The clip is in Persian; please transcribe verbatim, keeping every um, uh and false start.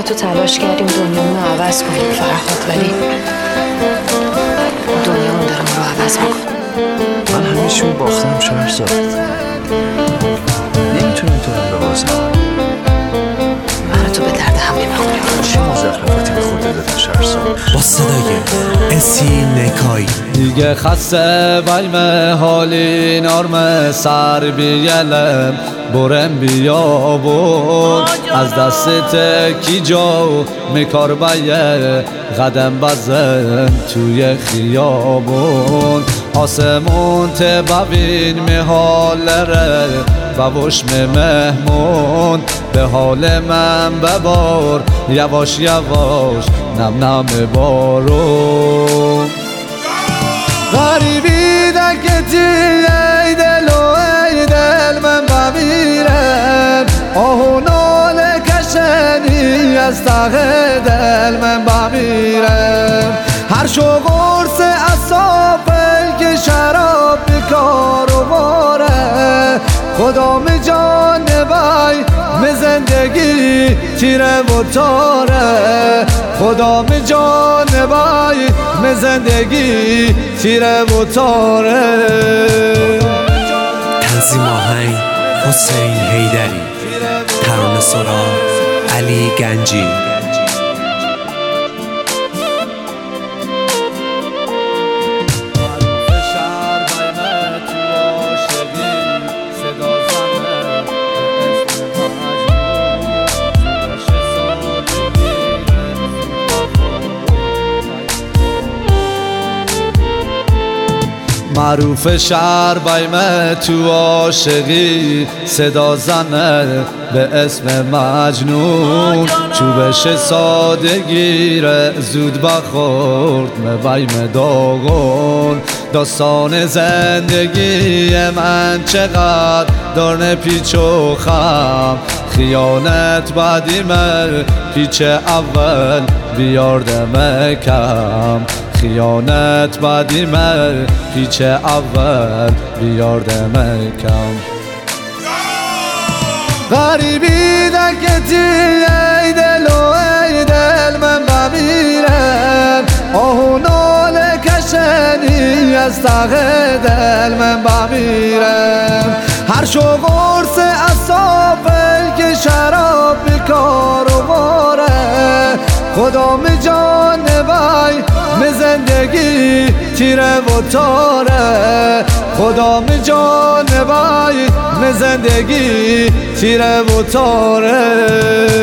تو تلاش کردیم دنیامون رو عوض کنیم فرهاد، ولی دنیامون داره ما رو عوض میکنه. من همیشه اون باختم شهرزاد، نمیتونم تو هم ببازم. من تو به درد هم نمیخوریم. چه مزخرفاتی به خود دادن شهرزاد؟ با صدای اسی نکایی دیگه خسته بایم حالی نرم سر بیلم برم بیابون از دست کی جو میکار بایه قدم بزن توی خیابون آسمون ته ببین میحالره بوش می مهمون به حال من ببار یواش یواش نم نم بارون غریبی دکتی ای دل و ای دل من بمیرم آهو ناله کشنی از تق دل من بمیرم هر شو قرص اصابل که شراب بکار و باره خدا می جان بای می زندگی تیره و تاره خدا می جان بای می زندگی تیره و تاره تنظیم آهنگ حسین حیدری، ترانه سرا علی گنجی. معروف شهر بایم تو عاشقی صدا زنه به اسم مجنون چوبش سادگیره زود بخورد مبایم داغون داستان زندگی من چقدر دارن پیچ و خم خیانت بعدیمه پیچ اول بیاردم کم خیانت بعدیمه پیچ اول بیاردم کم غریبی دکتی ای دل و ای دل من بمیرم آهو ناله کشنی از تق دل من بمیرم هر شو قرص اصابل که شراب بکار و باره خدا می جان بای می زندگی تیره و تاره خدا می جان بای می زندگی تیره و تاره